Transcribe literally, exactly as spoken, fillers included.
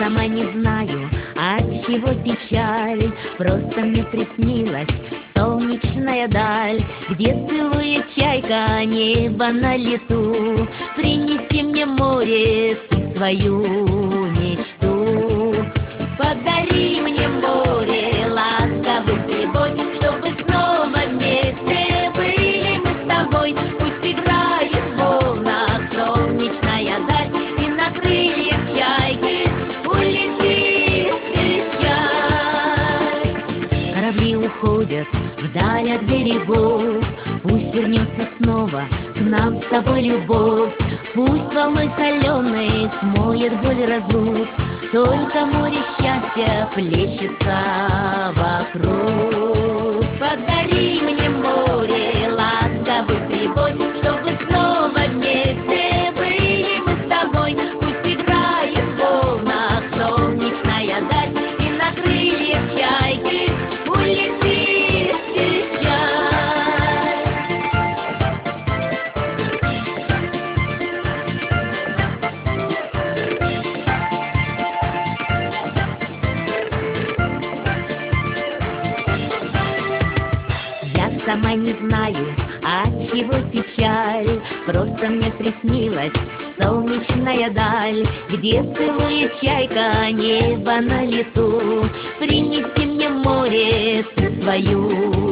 сама не знаю, от чего печаль, просто мне приснилась солнечная даль, где целует чайка небо на лету. Принеси мне, море, ты свою мечту. Подари мне, море, ласковый прибой, чтобы снова вместе были мы с тобой. Пусть играет в волнах солнечная даль, и на крыльях чайки улетит встречай. Корабли уходят вдаль от берегов, пусть вернется снова к нам с тобой любовь. Пусть волной соленой смоет боль разлук, только море счастья плещется вокруг. Подари мне, море, ласковый прибой, чтобы снова вместе были мы с тобой. Пусть играет в волнах солнечная даль, и на крыльях чайки улетит встречай. Сама не знаю, от чего печаль, просто мне приснилась солнечная даль, где целует чайка небо на лету. Принеси мне, море, ты свою